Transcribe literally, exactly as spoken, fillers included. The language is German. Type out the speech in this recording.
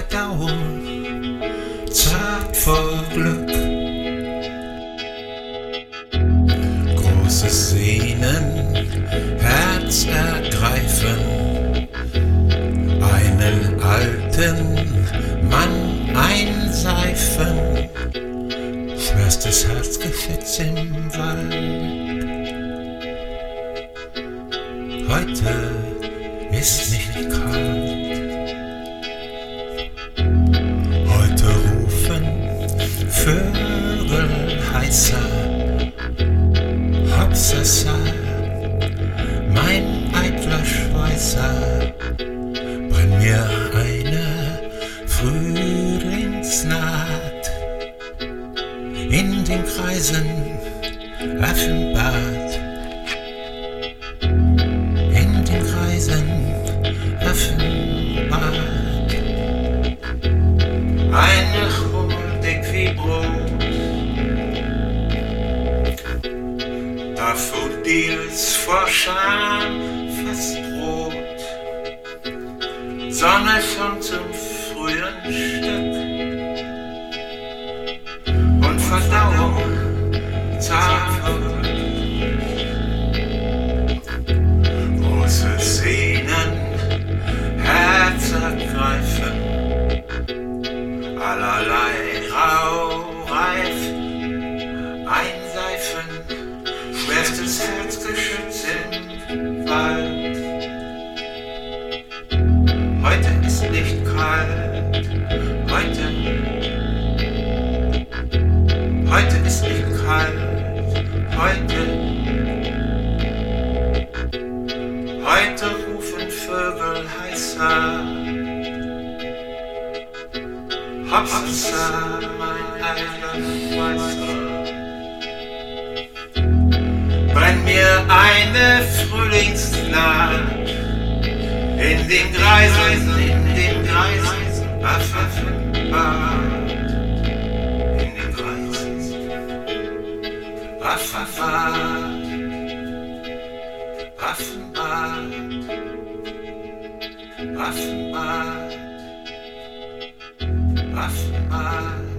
Verdauung, zart vor Glück. Großes Sehnen, Herz ergreifen, einen alten Mann einseifen, schwerstes Herzgeschütz im Wald. Heute ist nicht kalt, heute rufen Vögel heißer, Hopsasa, mein eitler Schweißer, brennt mir eine Frühlingsnaht in den Kreisen Affenbad, in den Kreisen Affenbad. Eine Hummel dick wie Brot, Daffodils vor Scham fast rot, Sonne schon zum frühen Stück und Verdauung zart große Sehnen, Herz ergreifen, allerlei raureif einseifen, schwerstes Herzgeschütz im Wald. Heute ist nicht kalt, heute, heute ist nicht kalt, heute, heute rufen Vögel heißer, Hopsasa, mein eitler Schweißer, brennt mir eine Frühlingsnaht in den Greisen, in den Greisen, Affenbad, in den Greisen, Affenbad, Affenbad, Affenbad, Affenbad.